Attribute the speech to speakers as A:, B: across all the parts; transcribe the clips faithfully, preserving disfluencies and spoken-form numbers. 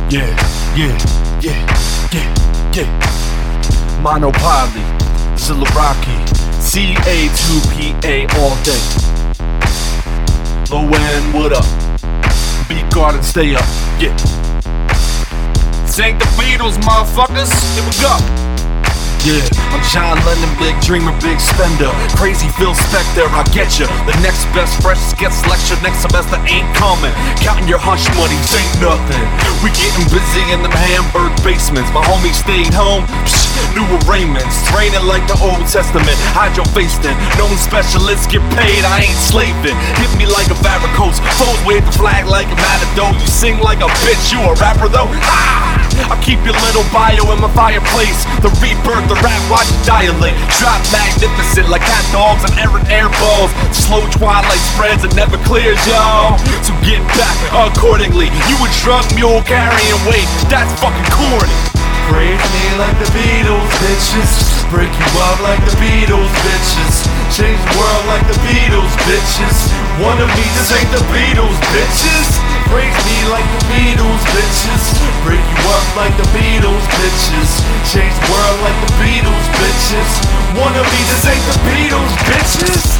A: Yeah, yeah, yeah, yeah, yeah. Monopoly, Zilla Rocky, C A two P A all day. Low end, what up? Beat Garden, stay up, yeah. This ain't the Beatles, motherfuckers, here we go. Yeah, I'm John Lennon, big dreamer, big spender. Crazy Phil Spector, I get ya. The next best freshest gets lectured, next semester ain't coming. Counting your hush money ain't nothing. We getting busy in them Hamburg basements. My homies stayed home, psh, new arraignments. Raining like the Old Testament, hide your face then. Known specialists get paid, I ain't slaving. Hit me like a varicose, foes wave the flag like a matador. You sing like a bitch, you a rapper though? Ah! I'll keep your little bio in my fireplace. The rebirth, the rap, watch it dilate. Drop magnificent like hot dogs and errant air balls. Slow twilight spreads and never clears, y'all. So get back accordingly. You a drug mule carrying weight, that's fucking corny.
B: Praise me like the Beatles, bitches. Break you up like the Beatles, bitches. Change the world like the Beatles, bitches. One of me, this ain't the Beatles, bitches. Praise me like the Beatles, bitches. Break you up like the Beatles, bitches. Change the world like the Beatles, bitches. One of me, this ain't the Beatles, bitches.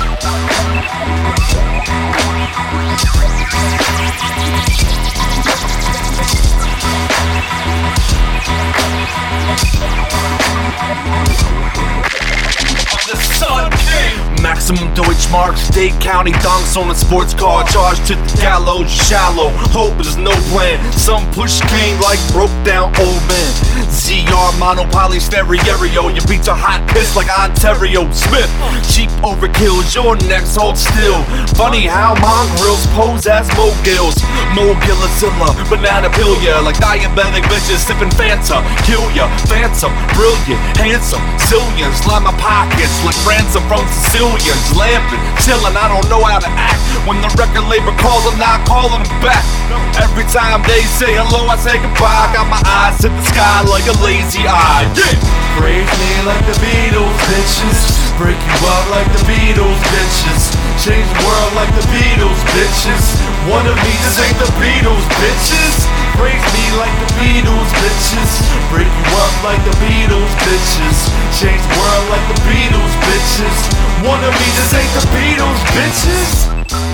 A: Maximum Deutschmarks, Dade County donks on a sports car, charged to the gallows, shallow. Hope is no plan. Some push came like broke down old men. Z R Monopoly stereo, your beats are hot piss like Ontario Smith. Cheap overkills, your necks hold still. Funny how mongrels pose as mogils. Mogilazilla, banana pill ya like diabetic bitches sipping Fanta. Kill ya, phantom, brilliant, handsome, zillions. Line my pockets like ransom from Sicilians. Lamping, chillin', I don't know how to act. When the record label calls, I'm not calling them back. Every time they say hello, I say goodbye. Got my eyes to the sky like a lazy eye. Yeah.
B: Praise me like the Beatles, bitches. Break you up like the Beatles, bitches. Change the world like the Beatles, bitches. One of me, this ain't the Beatles, bitches. Praise me like the Beatles, bitches. Break you up like the Beatles, bitches. Change the world like the Beatles, bitches. One of me, this ain't the Beatles, bitches.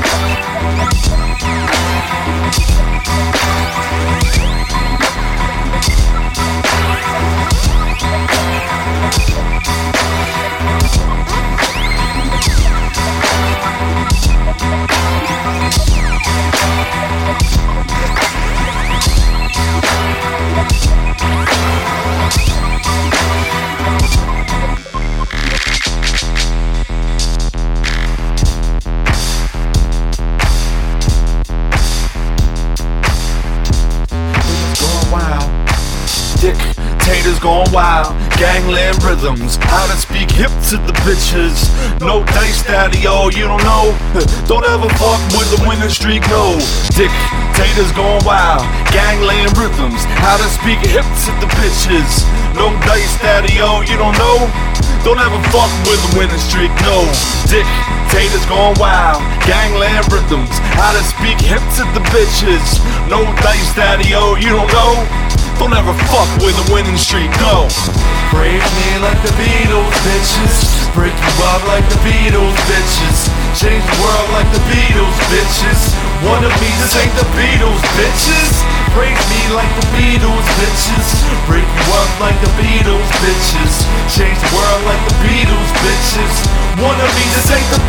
A: Dictators gone wild, gangland rhythms. How to speak hip to the bitches. No dice, daddy, oh, you don't know. Don't ever fuck with the winning streak, no. Dictators gone wild, gangland rhythms. How to speak hip to the bitches. No dice, daddy, oh, you don't know. Don't ever fuck with the winning streak, no. Dictators gone wild, gangland rhythms. How to speak hip to the bitches. No dice, daddy, oh, you don't know. Don't ever fuck with a winning streak, no.
B: Praise me like the Beatles, bitches. Break you up like the Beatles, bitches. Change the world like the Beatles, bitches. One of me, this ain't the Beatles, bitches. Praise me like the Beatles, bitches. Break you up like the Beatles, bitches. Change the world like the Beatles, bitches. One of me, this ain't the